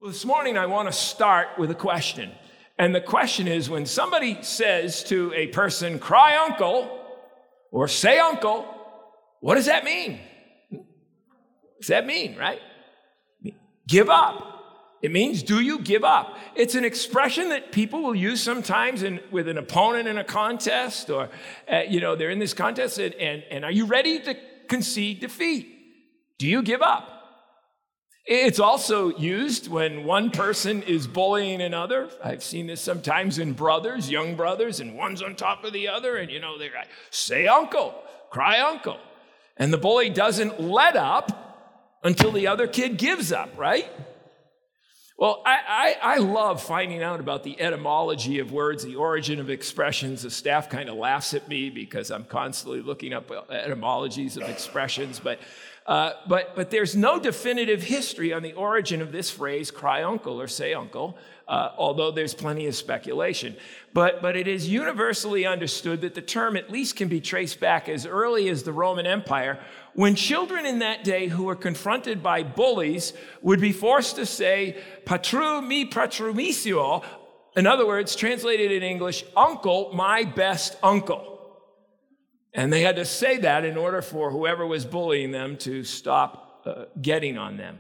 This morning, I want to start with a question. And the question is, when somebody says to a person, cry uncle, or say uncle, what does that mean? What does that mean, right? Give up. It means, do you give up? It's an expression that people will use sometimes with an opponent in a contest, or, they're in this contest, and are you ready to concede defeat? Do you give up? It's also used when one person is bullying another. I've seen this sometimes in brothers, young brothers, and one's on top of the other, and they're like, say uncle, cry uncle. And the bully doesn't let up until the other kid gives up, right? Well, I love finding out about the etymology of words, the origin of expressions. The staff kind of laughs at me because I'm constantly looking up etymologies of expressions, but there's no definitive history on the origin of this phrase, cry uncle or say uncle, although there's plenty of speculation. But it is universally understood that the term at least can be traced back as early as the Roman Empire, when children in that day who were confronted by bullies would be forced to say, patru mi patrumissimo, in other words, translated in English, uncle, my best uncle. And they had to say that in order for whoever was bullying them to stop getting on them.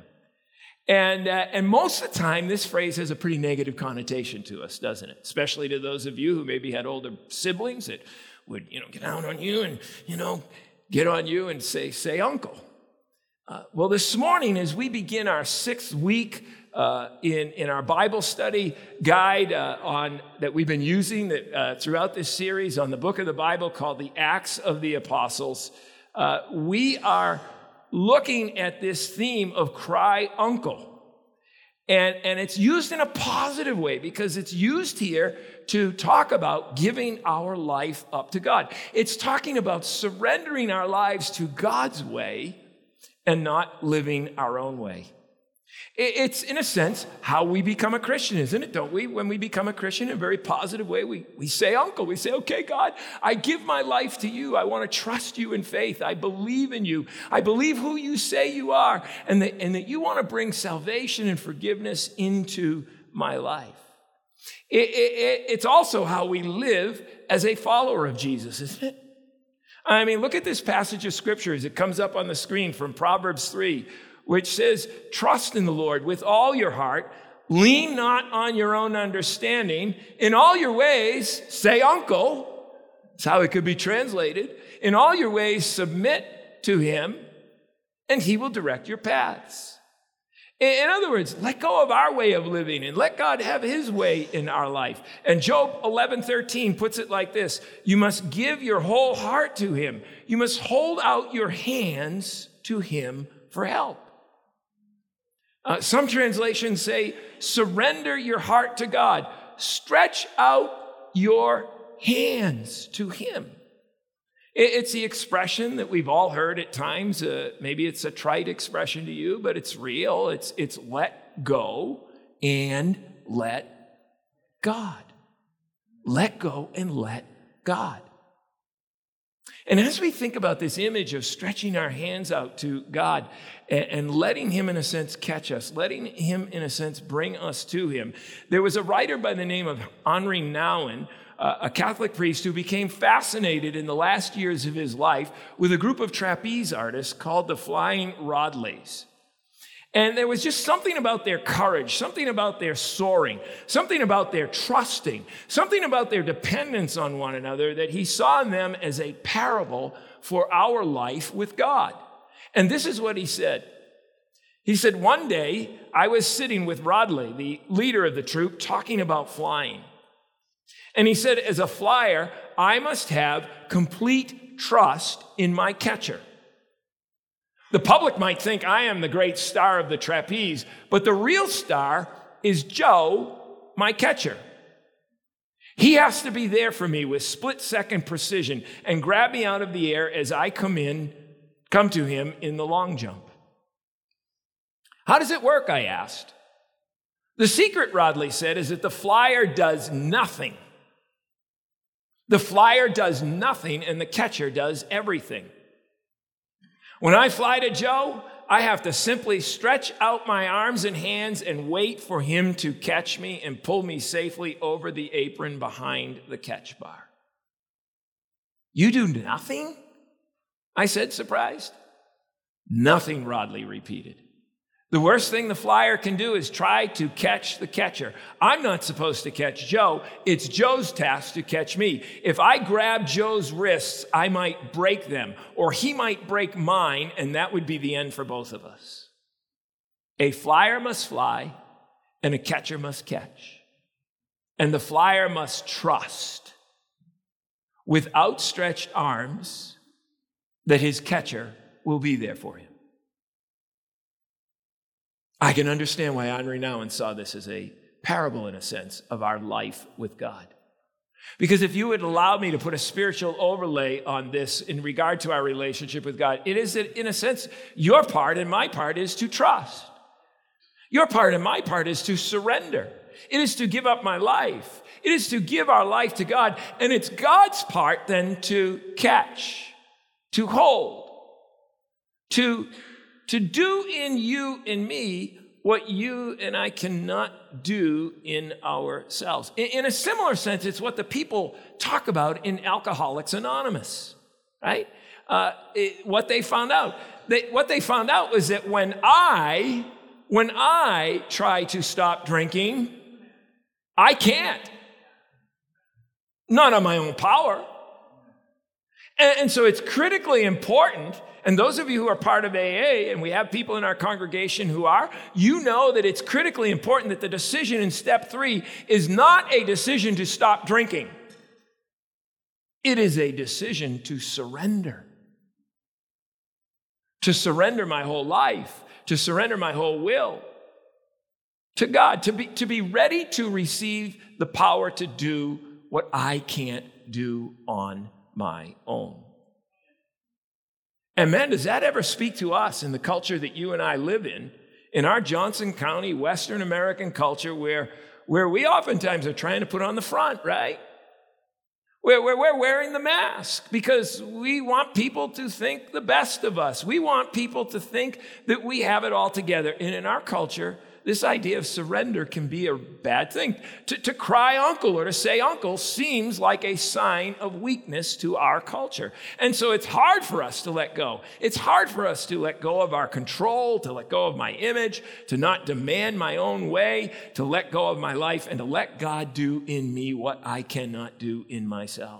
And most of the time, this phrase has a pretty negative connotation to us, doesn't it? Especially to those of you who maybe had older siblings that would, get down on you and, get on you and say uncle. Well, this morning, as we begin our 6th week in our Bible study guide that we've been using throughout this series on the book of the Bible called the Acts of the Apostles, we are looking at this theme of cry uncle. And it's used in a positive way because it's used here to talk about giving our life up to God. It's talking about surrendering our lives to God's way and not living our own way. It's, in a sense, how we become a Christian, isn't it? Don't we? When we become a Christian in a very positive way, we say uncle. We say, okay, God, I give my life to you. I want to trust you in faith. I believe in you. I believe who you say you are, and that you want to bring salvation and forgiveness into my life. It's also how we live as a follower of Jesus, isn't it? I mean, look at this passage of Scripture as it comes up on the screen from Proverbs 3, which says, trust in the Lord with all your heart, lean not on your own understanding, in all your ways, say uncle, that's how it could be translated, in all your ways submit to him, and he will direct your paths. In other words, let go of our way of living and let God have his way in our life. And Job 11:13 puts it like this, you must give your whole heart to him. You must hold out your hands to him for help. Some translations say, surrender your heart to God. Stretch out your hands to him. It's the expression that we've all heard at times. Maybe it's a trite expression to you, but it's real. It's let go and let God. Let go and let God. And as we think about this image of stretching our hands out to God and letting him, in a sense, catch us, letting him, in a sense, bring us to him, there was a writer by the name of Henri Nouwen, a Catholic priest who became fascinated in the last years of his life with a group of trapeze artists called the Flying Rodleys. And there was just something about their courage, something about their soaring, something about their trusting, something about their dependence on one another that he saw in them as a parable for our life with God. And this is what he said. He said, one day I was sitting with Rodley, the leader of the troop, talking about flying. And he said, as a flyer, I must have complete trust in my catcher. The public might think I am the great star of the trapeze, but the real star is Joe, my catcher. He has to be there for me with split-second precision and grab me out of the air as I come to him in the long jump. How does it work, I asked. The secret, Rodley said, is that the flyer does nothing. The flyer does nothing and the catcher does everything. When I fly to Joe, I have to simply stretch out my arms and hands and wait for him to catch me and pull me safely over the apron behind the catch bar. You do nothing? I said, surprised. Nothing, Rodley repeated. The worst thing the flyer can do is try to catch the catcher. I'm not supposed to catch Joe. It's Joe's task to catch me. If I grab Joe's wrists, I might break them, or he might break mine, and that would be the end for both of us. A flyer must fly, and a catcher must catch. And the flyer must trust with outstretched arms that his catcher will be there for him. I can understand why Henri Nouwen saw this as a parable, in a sense, of our life with God. Because if you would allow me to put a spiritual overlay on this in regard to our relationship with God, it is that, in a sense, your part and my part is to trust. Your part and my part is to surrender. It is to give up my life. It is to give our life to God. And it's God's part then to catch, to hold, to do in you and me what you and I cannot do in ourselves. In a similar sense, it's what the people talk about in Alcoholics Anonymous, right? What they found out. What they found out was that when I try to stop drinking, I can't. Not on my own power. And so it's critically important. And those of you who are part of AA, and we have people in our congregation who are, you know that it's critically important that the decision in step 3 is not a decision to stop drinking. It is a decision to surrender. To surrender my whole life, to surrender my whole will to God, to be ready to receive the power to do what I can't do on my own. And man, does that ever speak to us in the culture that you and I live in our Johnson County, Western American culture, where we oftentimes are trying to put on the front, right? Where we're wearing the mask because we want people to think the best of us. We want people to think that we have it all together. And in our culture, this idea of surrender can be a bad thing. To cry uncle or to say uncle seems like a sign of weakness to our culture. And so it's hard for us to let go. It's hard for us to let go of our control, to let go of my image, to not demand my own way, to let go of my life, and to let God do in me what I cannot do in myself.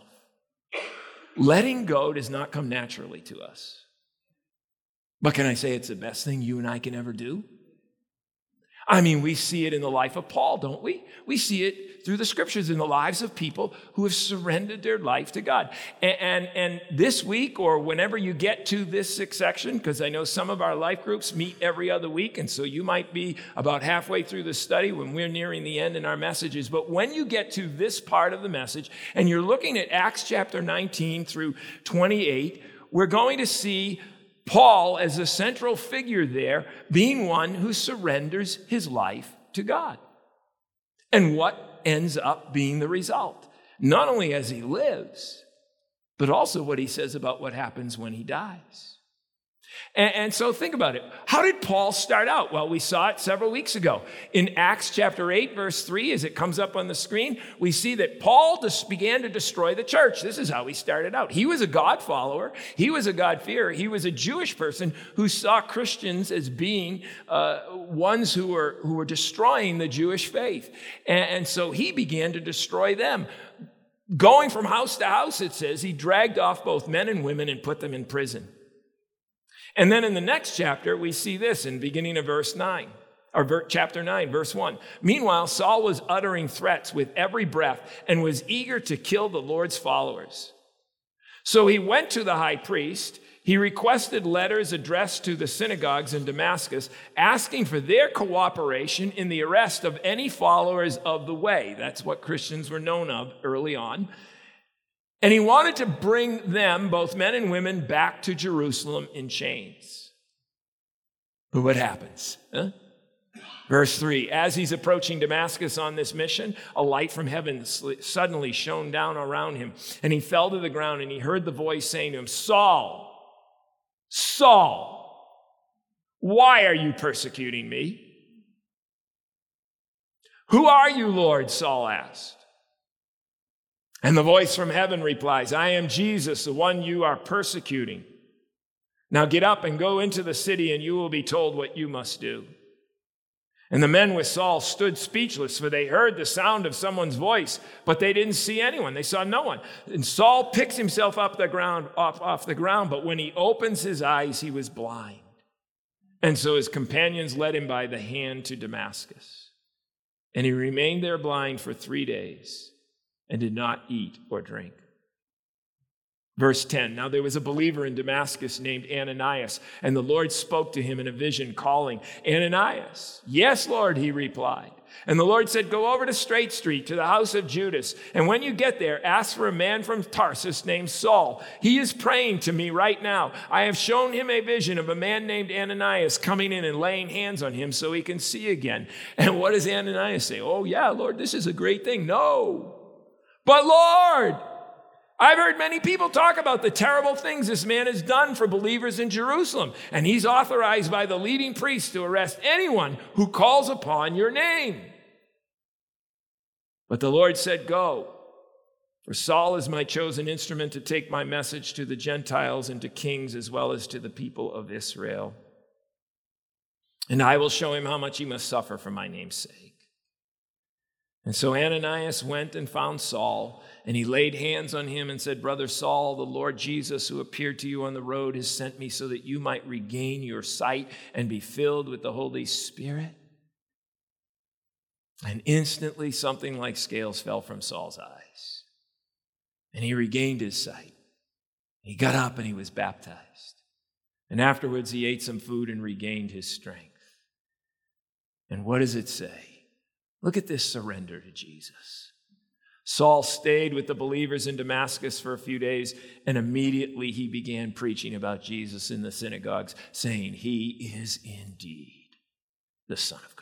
Letting go does not come naturally to us. But can I say it's the best thing you and I can ever do? I mean, we see it in the life of Paul, don't we? We see it through the scriptures in the lives of people who have surrendered their life to God. And this week, or whenever you get to this section, because I know some of our life groups meet every other week, and so you might be about halfway through the study when we're nearing the end in our messages. But when you get to this part of the message, and you're looking at Acts chapter 19 through 28, we're going to see Paul as a central figure there, being one who surrenders his life to God. And what ends up being the result? Not only as he lives, but also what he says about what happens when he dies. And so think about it. How did Paul start out? Well, we saw it several weeks ago. In Acts chapter 8, verse 3, as it comes up on the screen, we see that Paul began to destroy the church. This is how he started out. He was a God follower. He was a God-fearer. He was a Jewish person who saw Christians as being ones who were destroying the Jewish faith. And so he began to destroy them. Going from house to house, it says, he dragged off both men and women and put them in prison. And then in the next chapter, we see this in beginning of verse 9, or chapter 9, verse 1. Meanwhile, Saul was uttering threats with every breath and was eager to kill the Lord's followers. So he went to the high priest. He requested letters addressed to the synagogues in Damascus, asking for their cooperation in the arrest of any followers of the way. That's what Christians were known of early on. And he wanted to bring them, both men and women, back to Jerusalem in chains. But what happens? Verse 3, as he's approaching Damascus on this mission, a light from heaven suddenly shone down around him. And he fell to the ground and he heard the voice saying to him, Saul, Saul, Why are you persecuting me?" "Who are you, Lord?" Saul asked. And the voice from heaven replies, "I am Jesus, the one you are persecuting. Now get up and go into the city, and you will be told what you must do." And the men with Saul stood speechless, for they heard the sound of someone's voice, but they didn't see anyone. They saw no one. And Saul picks himself up off the ground, but when he opens his eyes, he was blind. And so his companions led him by the hand to Damascus. And he remained there blind for 3 days and did not eat or drink. Verse 10, now there was a believer in Damascus named Ananias, and the Lord spoke to him in a vision, calling, "Ananias." "Yes, Lord," he replied. And the Lord said, "Go over to Straight Street to the house of Judas, and when you get there, ask for a man from Tarsus named Saul. He is praying to me right now. I have shown him a vision of a man named Ananias coming in and laying hands on him so he can see again." And what does Ananias say? "Oh yeah, Lord, this is a great thing." "No, but Lord, I've heard many people talk about the terrible things this man has done for believers in Jerusalem, and he's authorized by the leading priests to arrest anyone who calls upon your name." But the Lord said, "Go, for Saul is my chosen instrument to take my message to the Gentiles and to kings as well as to the people of Israel. And I will show him how much he must suffer for my name's sake." And so Ananias went and found Saul, and he laid hands on him and said, "Brother Saul, the Lord Jesus, who appeared to you on the road, has sent me so that you might regain your sight and be filled with the Holy Spirit." And instantly something like scales fell from Saul's eyes, and he regained his sight. He got up and he was baptized. And afterwards he ate some food and regained his strength. And what does it say? Look at this surrender to Jesus. Saul stayed with the believers in Damascus for a few days, and immediately he began preaching about Jesus in the synagogues, saying, "He is indeed the Son of God."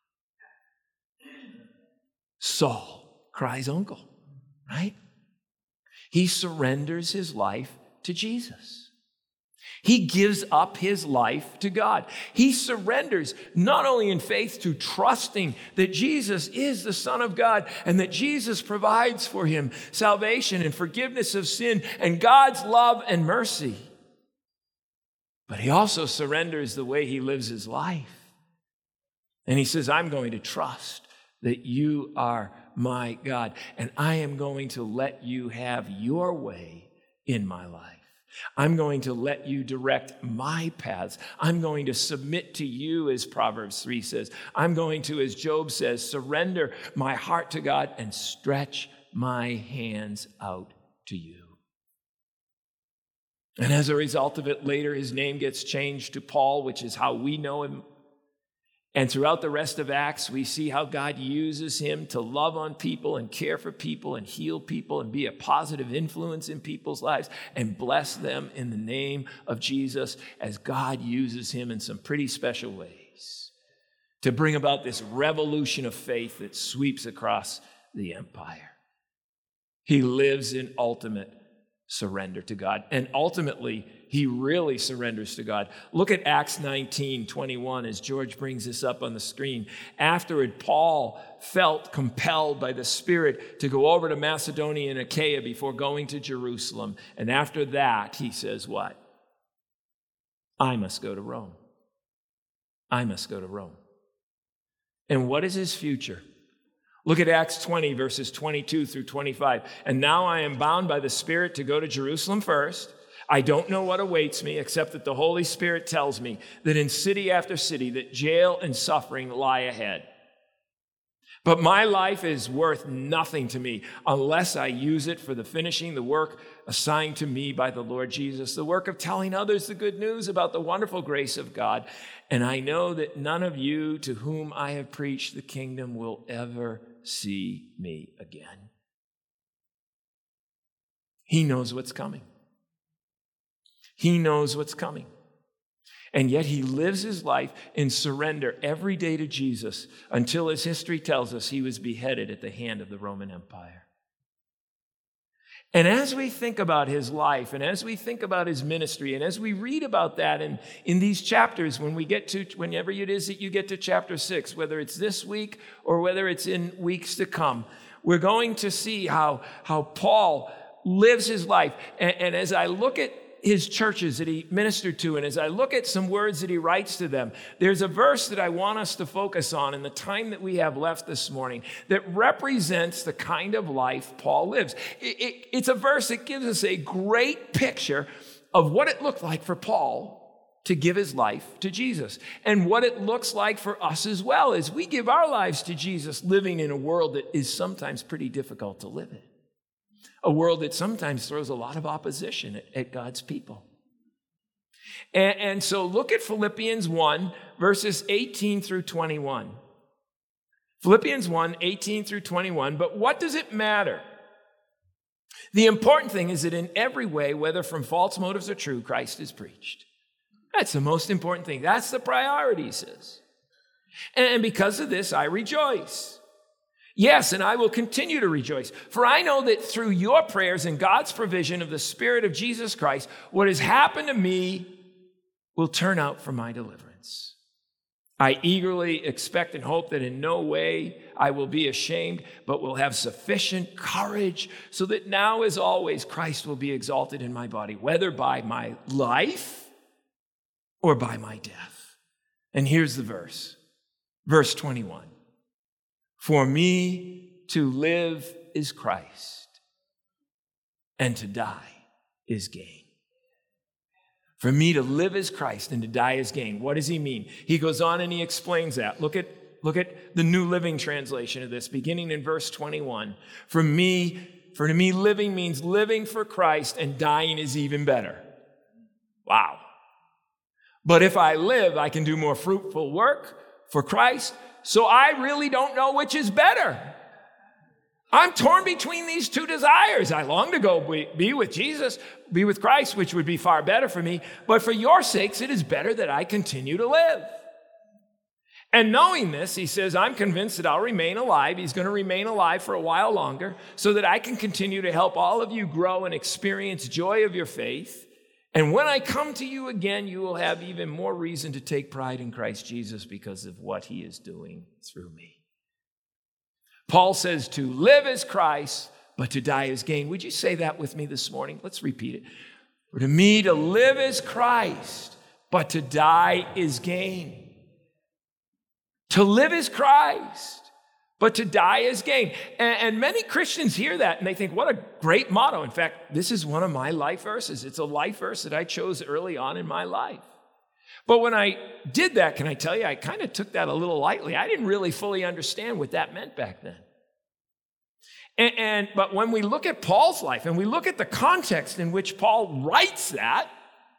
Saul cries uncle, right? He surrenders his life to Jesus. He gives up his life to God. He surrenders not only in faith to trusting that Jesus is the Son of God and that Jesus provides for him salvation and forgiveness of sin and God's love and mercy, but he also surrenders the way he lives his life. And he says, "I'm going to trust that you are my God, and I am going to let you have your way in my life. I'm going to let you direct my paths. I'm going to submit to you," as Proverbs 3 says. "I'm going to," as Job says, "surrender my heart to God and stretch my hands out to you." And as a result of it, later his name gets changed to Paul, which is how we know him. And throughout the rest of Acts, we see how God uses him to love on people and care for people and heal people and be a positive influence in people's lives and bless them in the name of Jesus, as God uses him in some pretty special ways to bring about this revolution of faith that sweeps across the empire. He lives in ultimate surrender to God. And ultimately, he really surrenders to God. Look at Acts 19:21 as George brings this up on the screen. Afterward, Paul felt compelled by the Spirit to go over to Macedonia and Achaia before going to Jerusalem. And after that, he says what? "I must go to Rome. I must go to Rome." And what is his future? Look at Acts 20, verses 22 through 25. "And now I am bound by the Spirit to go to Jerusalem first. I don't know what awaits me, except that the Holy Spirit tells me that in city after city, that jail and suffering lie ahead. But my life is worth nothing to me unless I use it for the finishing the work assigned to me by the Lord Jesus, the work of telling others the good news about the wonderful grace of God. And I know that none of you to whom I have preached the kingdom will ever see me again." He knows what's coming. He knows what's coming. And yet he lives his life in surrender every day to Jesus until, as history tells us, he was beheaded at the hand of the Roman Empire. And as we think about his life, and as we think about his ministry, and as we read about that in these chapters, whenever it is that you get to chapter 6, whether it's this week or whether it's in weeks to come, we're going to see how Paul lives his life. And as I look at his churches that he ministered to, and as I look at some words that he writes to them, there's a verse that I want us to focus on in the time that we have left this morning that represents the kind of life Paul lives. It's a verse that gives us a great picture of what it looked like for Paul to give his life to Jesus, and what it looks like for us as well as we give our lives to Jesus, living in a world that is sometimes pretty difficult to live in. A world that sometimes throws a lot of opposition at God's people. And so look at Philippians 1, verses 18 through 21. Philippians 1, 18 through 21. But what does it matter? The important thing is that in every way, whether from false motives or true, Christ is preached. That's the most important thing. That's the priority, he says. And because of this, I rejoice. Yes, and I will continue to rejoice, for I know that through your prayers and God's provision of the Spirit of Jesus Christ, what has happened to me will turn out for my deliverance. I eagerly expect and hope that in no way I will be ashamed, but will have sufficient courage, so that now, as always, Christ will be exalted in my body, whether by my life or by my death. And here's the verse, verse 21. For me to live is Christ, and to die is gain. For me to live is Christ, and to die is gain. What does he mean? He goes on and he explains that. Look at the New Living Translation of this, beginning in verse 21. For to me, living means living for Christ, and dying is even better. Wow. But if I live, I can do more fruitful work for Christ. So I really don't know which is better. I'm torn between these two desires. I long to go be with Jesus, be with Christ, which would be far better for me. But for your sakes, it is better that I continue to live. And knowing this, he says, I'm convinced that I'll remain alive. He's going to remain alive for a while longer so that I can continue to help all of you grow and experience joy of your faith. And when I come to you again, you will have even more reason to take pride in Christ Jesus because of what he is doing through me. Paul says to live is Christ, but to die is gain. Would you say that with me this morning? Let's repeat it. For to me, to live is Christ, but to die is gain. To live is Christ, but to die is gain. And many Christians hear that and they think, what a great motto. In fact, this is one of my life verses. It's a life verse that I chose early on in my life. But when I did that, can I tell you, I kind of took that a little lightly. I didn't really fully understand what that meant back then. But when we look at Paul's life and we look at the context in which Paul writes that,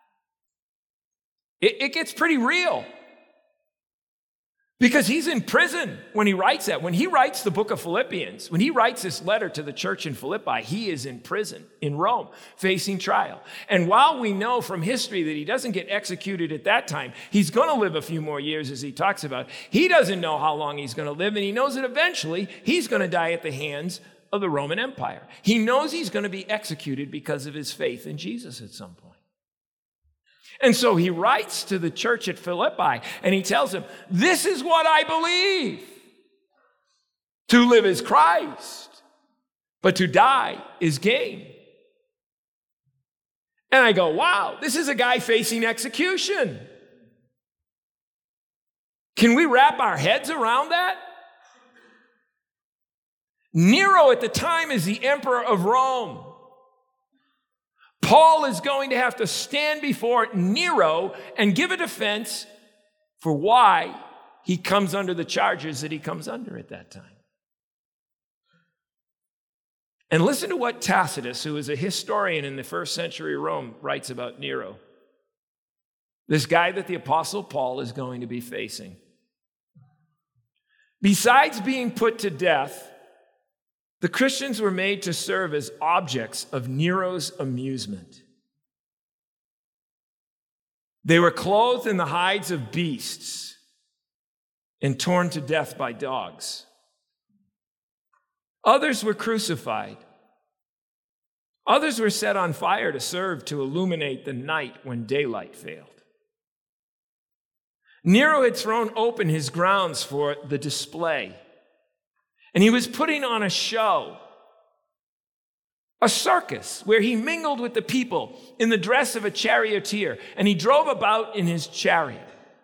it gets pretty real. Because he's in prison when he writes that. When he writes the book of Philippians, when he writes this letter to the church in Philippi, he is in prison in Rome, facing trial. And while we know from history that he doesn't get executed at that time, he's going to live a few more years, as he talks about. He doesn't know how long he's going to live, and he knows that eventually he's going to die at the hands of the Roman Empire. He knows he's going to be executed because of his faith in Jesus at some point. And so he writes to the church at Philippi and he tells them, this is what I believe. To live is Christ, but to die is gain. And I go, wow, this is a guy facing execution. Can we wrap our heads around that? Nero at the time is the emperor of Rome. Paul is going to have to stand before Nero and give a defense for why he comes under the charges that he comes under at that time. And listen to what Tacitus, who is a historian in the first century Rome, writes about Nero. This guy that the Apostle Paul is going to be facing. Besides being put to death, the Christians were made to serve as objects of Nero's amusement. They were clothed in the hides of beasts and torn to death by dogs. Others were crucified. Others were set on fire to serve to illuminate the night when daylight failed. Nero had thrown open his grounds for the display, and he was putting on a show, a circus, where he mingled with the people in the dress of a charioteer, and he drove about in his chariot.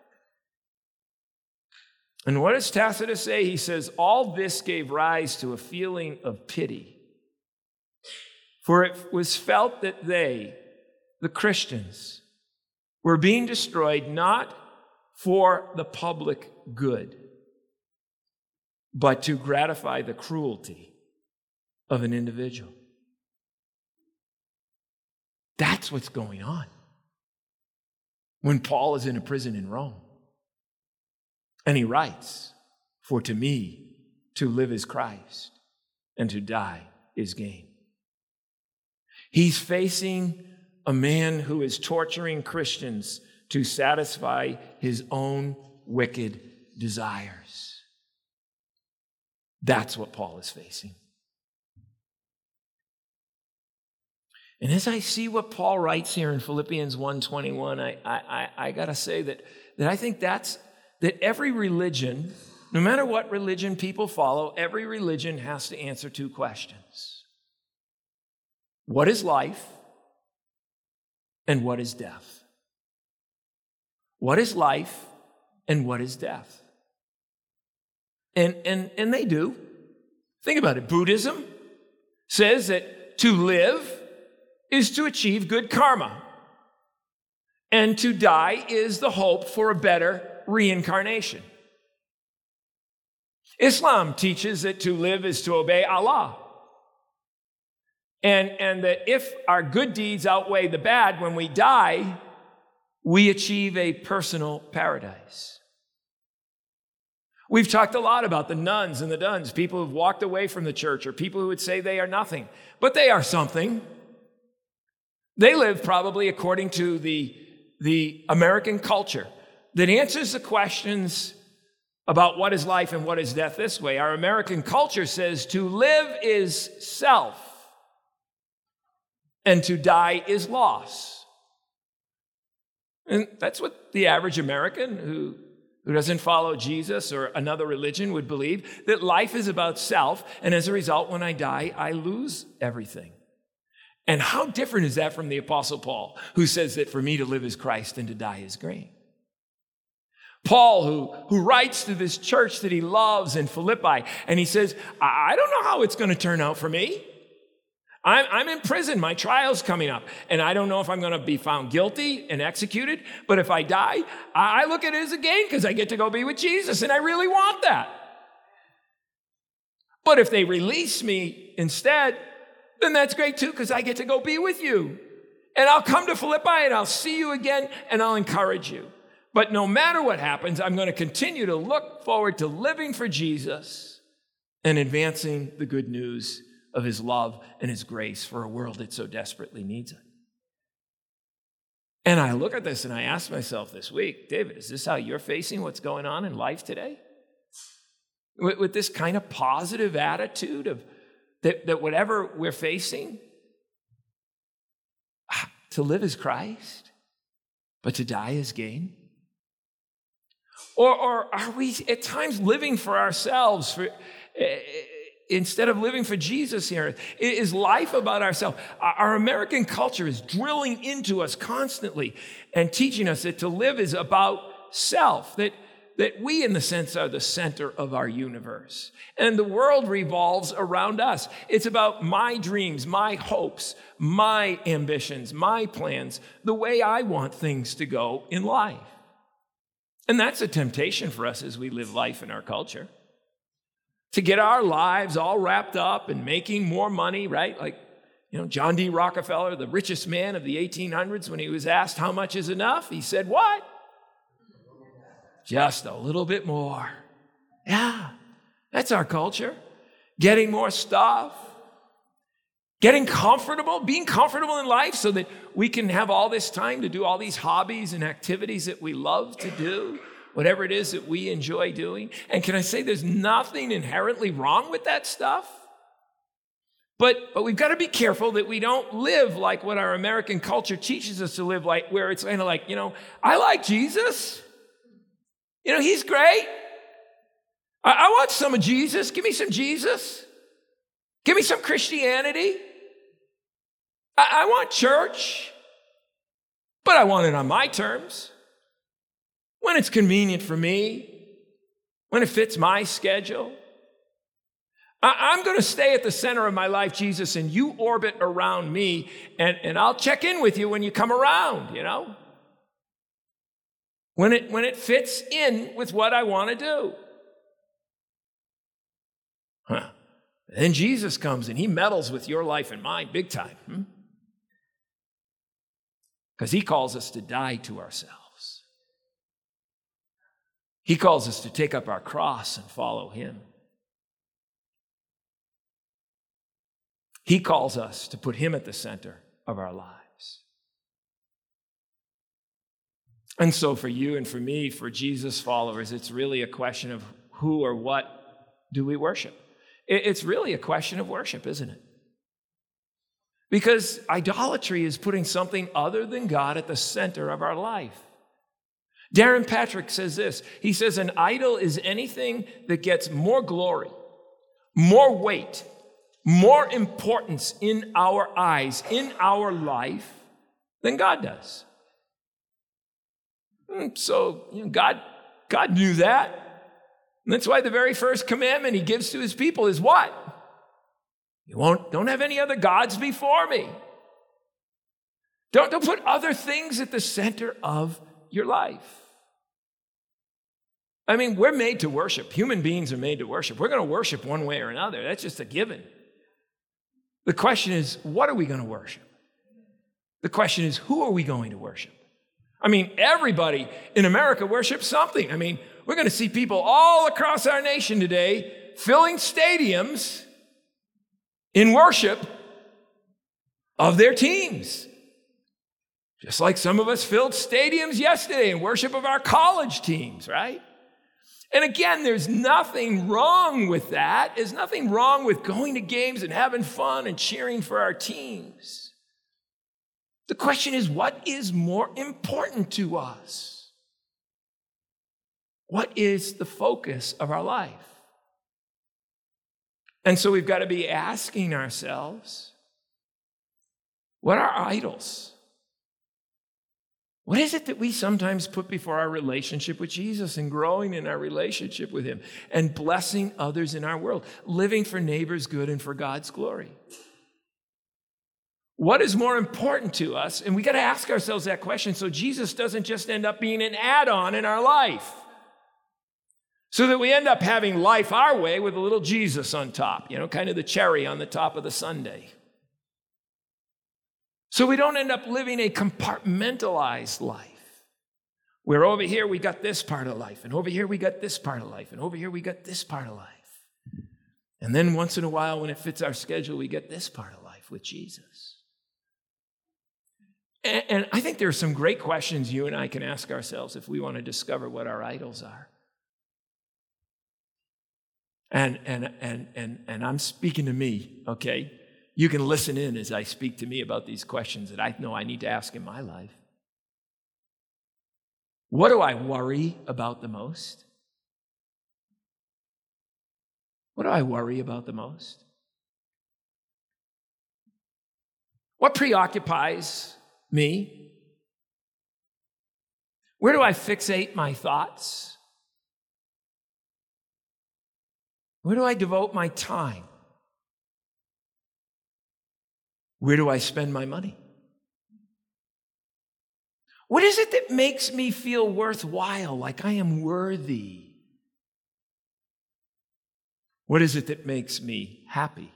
And what does Tacitus say? He says, all this gave rise to a feeling of pity. For it was felt that they, the Christians, were being destroyed not for the public good, but to gratify the cruelty of an individual. That's what's going on when Paul is in a prison in Rome. And he writes, for to me, to live is Christ, and to die is gain. He's facing a man who is torturing Christians to satisfy his own wicked desires. That's what Paul is facing. And as I see what Paul writes here in Philippians 1:21, I got to say that I think that every religion, no matter what religion people follow, every religion has to answer two questions. What is life and what is death? What is life and what is death? And they do. Think about it. Buddhism says that to live is to achieve good karma, and to die is the hope for a better reincarnation. Islam teaches that to live is to obey Allah. And that if our good deeds outweigh the bad, when we die, we achieve a personal paradise. We've talked a lot about the nuns and the duns, people who've walked away from the church, or people who would say they are nothing, but they are something. They live probably according to the American culture that answers the questions about what is life and what is death this way. Our American culture says to live is self, and to die is loss. And that's what the average American who doesn't follow Jesus or another religion would believe, that life is about self, and as a result, when I die, I lose everything. And how different is that from the Apostle Paul, who says that for me to live is Christ and to die is gain? Paul, who writes to this church that he loves in Philippi, and he says, I don't know how it's going to turn out for me. I'm in prison. My trial's coming up. And I don't know if I'm going to be found guilty and executed. But if I die, I look at it as a gain because I get to go be with Jesus. And I really want that. But if they release me instead, then that's great too because I get to go be with you. And I'll come to Philippi and I'll see you again and I'll encourage you. But no matter what happens, I'm going to continue to look forward to living for Jesus and advancing the good news of his love and his grace for a world that so desperately needs it. And I look at this and I ask myself this week, David, is this how you're facing what's going on in life today? With this kind of positive attitude of that whatever we're facing, to live is Christ, but to die is gain? Or are we at times living for ourselves instead of living for Jesus here? Is life about ourselves? Our American culture is drilling into us constantly and teaching us that to live is about self, that we, in the sense, are the center of our universe. And the world revolves around us. It's about my dreams, my hopes, my ambitions, my plans, the way I want things to go in life. And that's a temptation for us as we live life in our culture. To get our lives all wrapped up in making more money, right? Like, John D. Rockefeller, the richest man of the 1800s, when he was asked how much is enough, he said, what? Just a little bit more. Yeah, that's our culture. Getting more stuff. Getting comfortable, being comfortable in life so that we can have all this time to do all these hobbies and activities that we love to do, whatever it is that we enjoy doing. And can I say there's nothing inherently wrong with that stuff? But we've got to be careful that we don't live like what our American culture teaches us to live like, where it's kind of like, I like Jesus. He's great. I want some of Jesus. Give me some Jesus. Give me some Christianity. I want church, but I want it on my terms. When it's convenient for me, when it fits my schedule. I'm going to stay at the center of my life, Jesus, and you orbit around me, and I'll check in with you when you come around, When it fits in with what I want to do. Then Jesus comes and he meddles with your life and mine big time. Because he calls us to die to ourselves. He calls us to take up our cross and follow him. He calls us to put him at the center of our lives. And so for you and for me, for Jesus followers, it's really a question of who or what do we worship? It's really a question of worship, isn't it? Because idolatry is putting something other than God at the center of our life. Darren Patrick says this. He says, an idol is anything that gets more glory, more weight, more importance in our eyes, in our life, than God does. So, God knew that. And that's why the very first commandment he gives to his people is what? Don't have any other gods before me. Don't put other things at the center of your life. I mean, we're made to worship. Human beings are made to worship. We're going to worship one way or another. That's just a given. The question is, what are we going to worship? The question is, who are we going to worship? I mean, everybody in America worships something. I mean, we're going to see people all across our nation today filling stadiums in worship of their teams. Just like some of us filled stadiums yesterday in worship of our college teams, right? And again, there's nothing wrong with that. There's nothing wrong with going to games and having fun and cheering for our teams. The question is, what is more important to us? What is the focus of our life? And so we've got to be asking ourselves, what are idols? What is it that we sometimes put before our relationship with Jesus and growing in our relationship with him and blessing others in our world, living for neighbors' good and for God's glory? What is more important to us? And we got to ask ourselves that question so Jesus doesn't just end up being an add-on in our life. So that we end up having life our way with a little Jesus on top, kind of the cherry on the top of the sundae. So we don't end up living a compartmentalized life, where over here we got this part of life, and over here we got this part of life, and over here we got this part of life. And then once in a while, when it fits our schedule, we get this part of life with Jesus. And I think there are some great questions you and I can ask ourselves if we want to discover what our idols are. And I'm speaking to me, okay? You can listen in as I speak to me about these questions that I know I need to ask in my life. What do I worry about the most? What do I worry about the most? What preoccupies me? Where do I fixate my thoughts? Where do I devote my time? Where do I spend my money? What is it that makes me feel worthwhile, like I am worthy? What is it that makes me happy?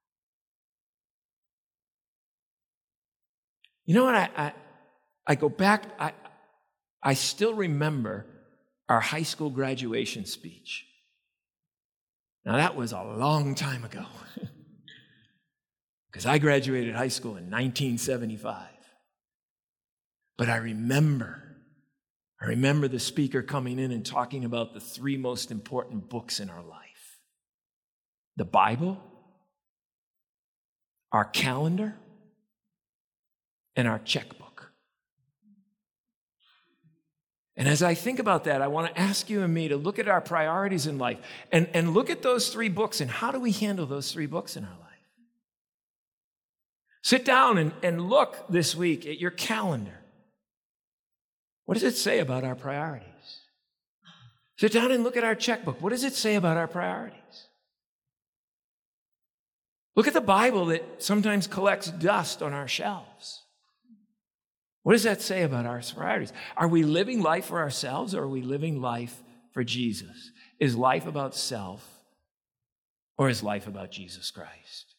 You know what? I go back, I still remember our high school graduation speech. Now, that was a long time ago, because I graduated high school in 1975. But I remember the speaker coming in and talking about the three most important books in our life: the Bible, our calendar, and our checkbook. And as I think about that, I want to ask you and me to look at our priorities in life and look at those three books and how do we handle those three books in our life? Sit down and look this week at your calendar. What does it say about our priorities? Sit down and look at our checkbook. What does it say about our priorities? Look at the Bible that sometimes collects dust on our shelves. What does that say about our priorities? Are we living life for ourselves or are we living life for Jesus? Is life about self or is life about Jesus Christ?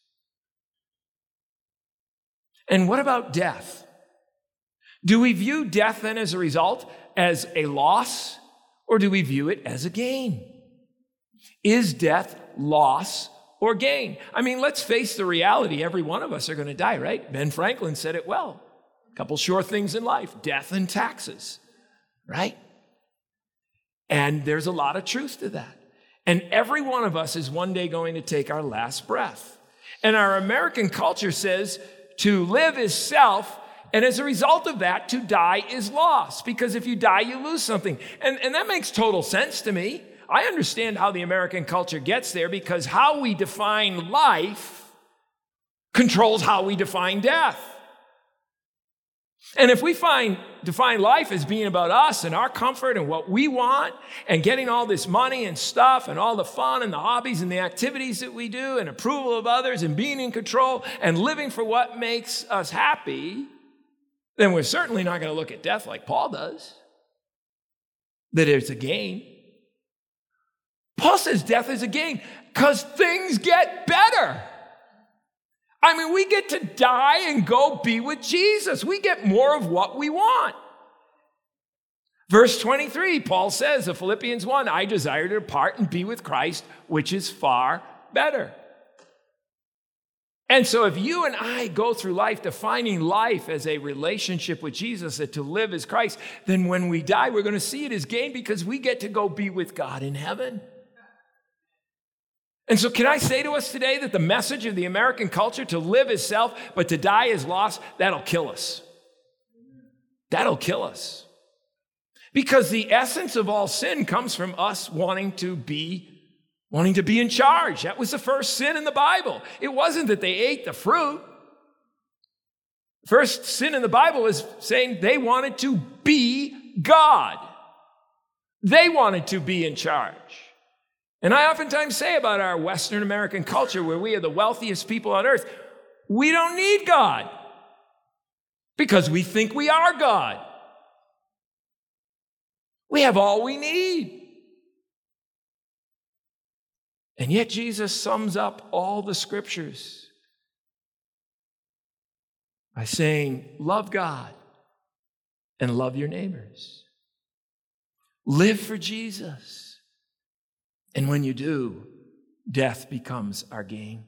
And what about death? Do we view death then as a result as a loss or do we view it as a gain? Is death loss or gain? I mean, let's face the reality. Every one of us are going to die, right? Ben Franklin said it well. A couple sure things in life, death and taxes, right? And there's a lot of truth to that. And every one of us is one day going to take our last breath. And our American culture says to live is self, and as a result of that, to die is loss. Because if you die, you lose something. And that makes total sense to me. I understand how the American culture gets there because how we define life controls how we define death. And if we define life as being about us and our comfort and what we want and getting all this money and stuff and all the fun and the hobbies and the activities that we do and approval of others and being in control and living for what makes us happy, then we're certainly not going to look at death like Paul does, that it's a gain. Paul says death is a gain because things get better. I mean, we get to die and go be with Jesus. We get more of what we want. Verse 23, Paul says of Philippians 1, I desire to depart and be with Christ, which is far better. And so if you and I go through life defining life as a relationship with Jesus, that to live as Christ, then when we die, we're going to see it as gain because we get to go be with God in heaven. And so can I say to us today that the message of the American culture to live is self, but to die is loss, that'll kill us. That'll kill us. Because the essence of all sin comes from us wanting to be in charge. That was the first sin in the Bible. It wasn't that they ate the fruit. First sin in the Bible is saying they wanted to be God. They wanted to be in charge. And I oftentimes say about our Western American culture, where we are the wealthiest people on earth, we don't need God because we think we are God. We have all we need. And yet Jesus sums up all the scriptures by saying, love God and love your neighbors. Live for Jesus. And when you do, death becomes our gain.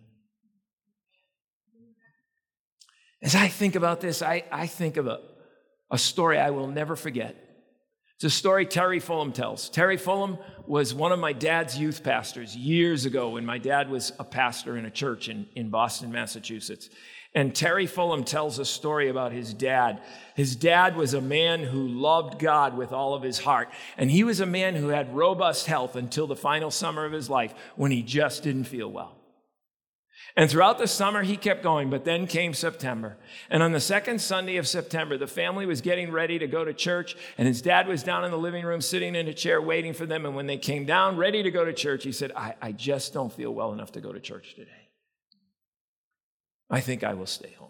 As I think about this, I think of a story I will never forget. It's a story Terry Fulham tells. Terry Fulham was one of my dad's youth pastors years ago when my dad was a pastor in a church in Boston, Massachusetts. And Terry Fulham tells a story about his dad. His dad was a man who loved God with all of his heart. And he was a man who had robust health until the final summer of his life when he just didn't feel well. And throughout the summer, he kept going, but then came September. And on the second Sunday of September, the family was getting ready to go to church, and his dad was down in the living room sitting in a chair waiting for them. And when they came down, ready to go to church, he said, I just don't feel well enough to go to church today. I think I will stay home.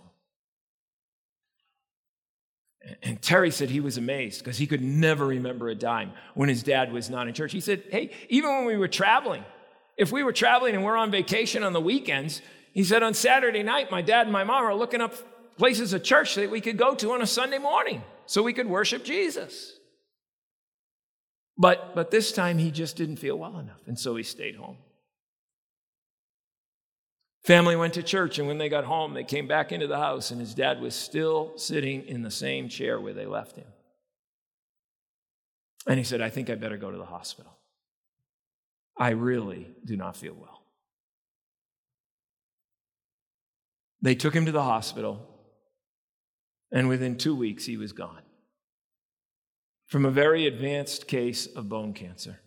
And Terry said he was amazed because he could never remember a dime when his dad was not in church. He said, hey, even when we were traveling, if we were traveling and we're on vacation on the weekends, he said on Saturday night, my dad and my mom are looking up places of church that we could go to on a Sunday morning so we could worship Jesus. But this time he just didn't feel well enough, and so he stayed home. Family went to church, and when they got home, they came back into the house, and his dad was still sitting in the same chair where they left him. And he said, I think I better go to the hospital. I really do not feel well. They took him to the hospital, and within 2 weeks, he was gone from a very advanced case of bone cancer.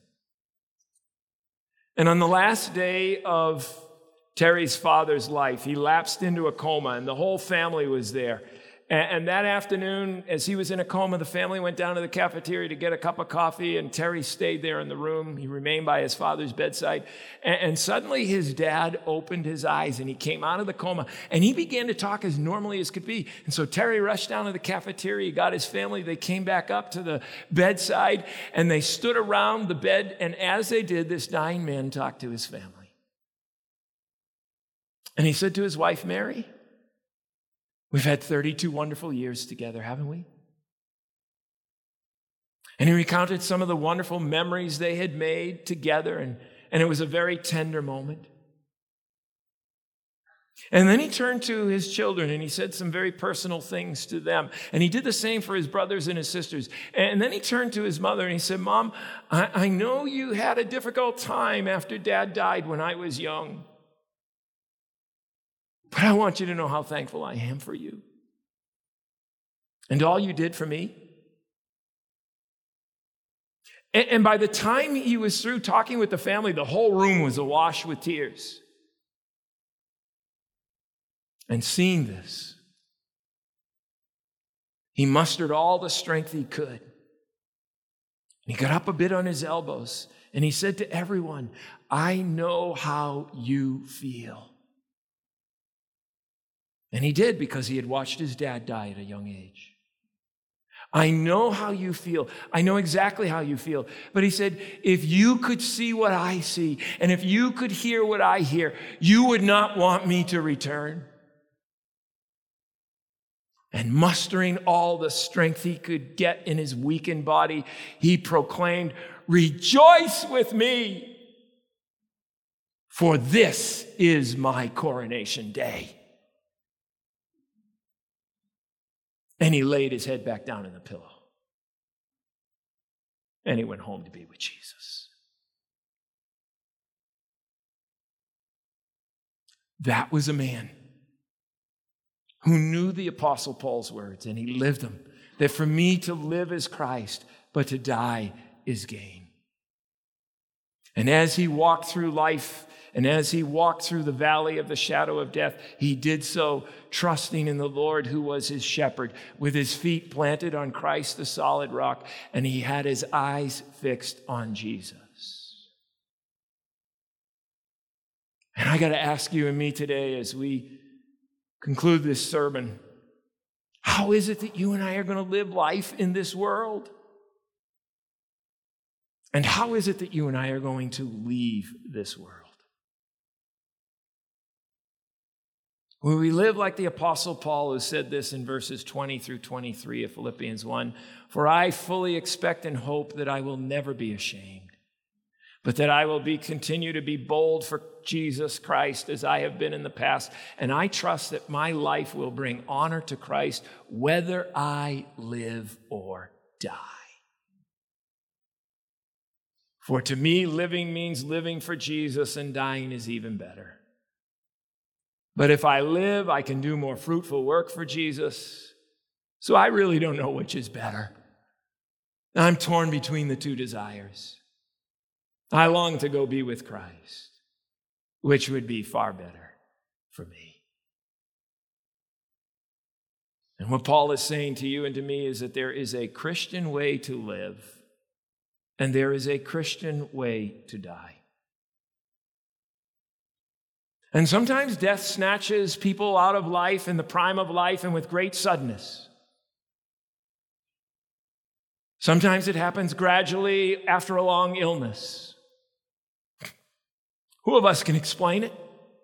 And on the last day of Terry's father's life, he lapsed into a coma, and the whole family was there. And that afternoon, as he was in a coma, the family went down to the cafeteria to get a cup of coffee, and Terry stayed there in the room. He remained by his father's bedside. And suddenly his dad opened his eyes, and he came out of the coma, and he began to talk as normally as could be. And so Terry rushed down to the cafeteria, he got his family, they came back up to the bedside, and they stood around the bed, and as they did, this dying man talked to his family. And he said to his wife, Mary, we've had 32 wonderful years together, haven't we? And he recounted some of the wonderful memories they had made together, and it was a very tender moment. And then he turned to his children, and he said some very personal things to them. And he did the same for his brothers and his sisters. And then he turned to his mother, and he said, Mom, I know you had a difficult time after Dad died when I was young. But I want you to know how thankful I am for you and all you did for me. And by the time he was through talking with the family, the whole room was awash with tears. And seeing this, he mustered all the strength he could. He got up a bit on his elbows, and he said to everyone, I know how you feel. And he did, because he had watched his dad die at a young age. I know how you feel. I know exactly how you feel. But he said, if you could see what I see, and if you could hear what I hear, you would not want me to return. And mustering all the strength he could get in his weakened body, he proclaimed, rejoice with me, for this is my coronation day. And he laid his head back down in the pillow. And he went home to be with Jesus. That was a man who knew the Apostle Paul's words, and he lived them. That for me to live is Christ, but to die is gain. And as he walked through life, and as he walked through the valley of the shadow of death, he did so trusting in the Lord who was his shepherd, with his feet planted on Christ, the solid rock, and he had his eyes fixed on Jesus. And I got to ask you and me today as we conclude this sermon, how is it that you and I are going to live life in this world? And how is it that you and I are going to leave this world? Will we live like the Apostle Paul, who said this in verses 20 through 23 of Philippians 1? For I fully expect and hope that I will never be ashamed, but that I will continue to be bold for Jesus Christ as I have been in the past. And I trust that my life will bring honor to Christ, whether I live or die. For to me, living means living for Jesus, and dying is even better. But if I live, I can do more fruitful work for Jesus. So I really don't know which is better. I'm torn between the two desires. I long to go be with Christ, which would be far better for me. And what Paul is saying to you and to me is that there is a Christian way to live, and there is a Christian way to die. And sometimes death snatches people out of life in the prime of life and with great suddenness. Sometimes it happens gradually after a long illness. Who of us can explain it?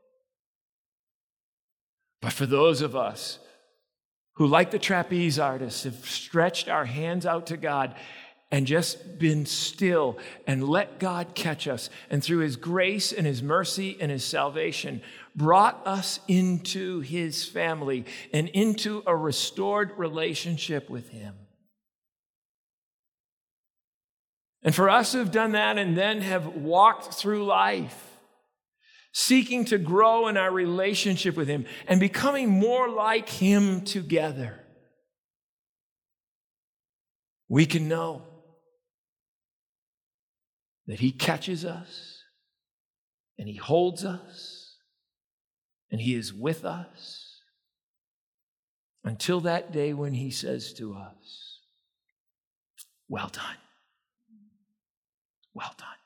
But for those of us who, like the trapeze artists, have stretched our hands out to God and just been still and let God catch us, and through his grace and his mercy and his salvation, brought us into his family and into a restored relationship with him. And for us who've done that and then have walked through life, seeking to grow in our relationship with him and becoming more like him together, we can know that he catches us and he holds us and he is with us until that day when he says to us, well done. Well done.